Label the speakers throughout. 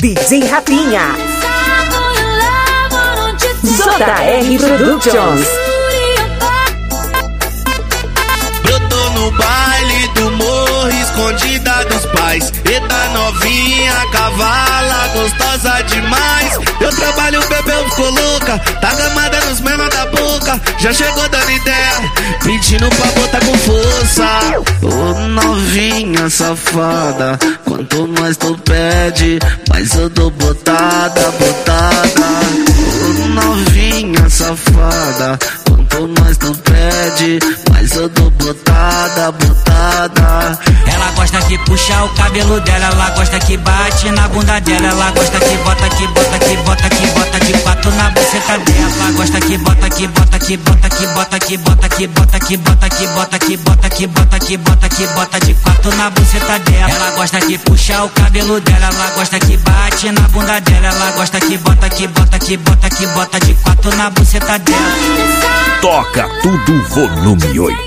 Speaker 1: DJ Rafinha, JR Productions.
Speaker 2: Brotou no baile do morro, escondida dos pais. Eita novinha, cavala, gostosa demais. Eu trabalho, bebeu, ficou louca, tá gamada nos menor da boca. Já chegou dando ideia, pedindo pra botar com força. Ô novinha safada, quanto mais tu pede, mais eu dou botada, botada. Ô novinha safada, quanto mais tu pede, mais eu dou botada, botada.
Speaker 3: Ela gosta que puxa o cabelo dela, ela gosta que bate na bunda dela, ela gosta que bota, que bota, que bota, que bota de quatro na buceta dela. Ela gosta que bota, que bota, que bota, que bota, que bota, que bota, que bota, que bota, que bota, que bota, que bota, que bota de quatro na buceta dela. Ela gosta que puxa o cabelo dela, ela gosta que bate na bunda dela, ela gosta que bota, que bota, que bota, que bota de quatro na buceta dela.
Speaker 4: Toca tudo volume 8.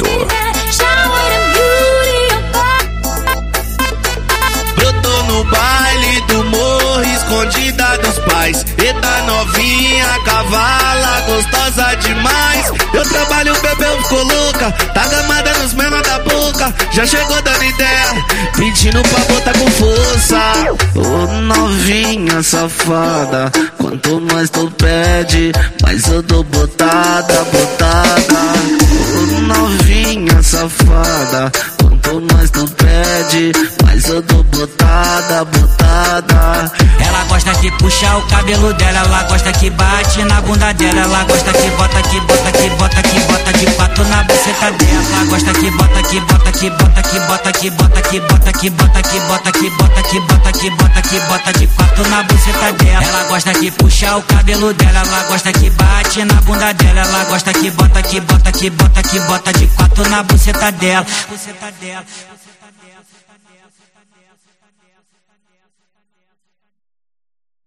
Speaker 2: Brotou no baile do morro, escondida dos pais. Eita novinha, cavala, gostosa demais. Eu trabalho, bebeu, ficou louca, tá gamada nos menor da boca. Já chegou dando ideia, pedindo pra botar com força. Ô novinha safada, quanto mais tu pede, mais eu dou botada, botada. Ô novinha safada, quanto mais tu pede, mais eu dou botada, botada.
Speaker 3: Ela gosta que puxa o cabelo dela, ela gosta que bate na bunda dela, ela gosta que bota, que bota, que bota, que bota de quatro na buceta dela. Ela gosta que bota, que bota, que bota, que bota, que bota, que bota, que bota, que bota, que bota, que bota, que bota, que bota de quatro na buceta dela. Ela gosta que puxa o cabelo dela, ela gosta que bate na bunda dela, ela gosta que bota, que bota, que bota, que bota de quatro na buceta dela. Buceta dela.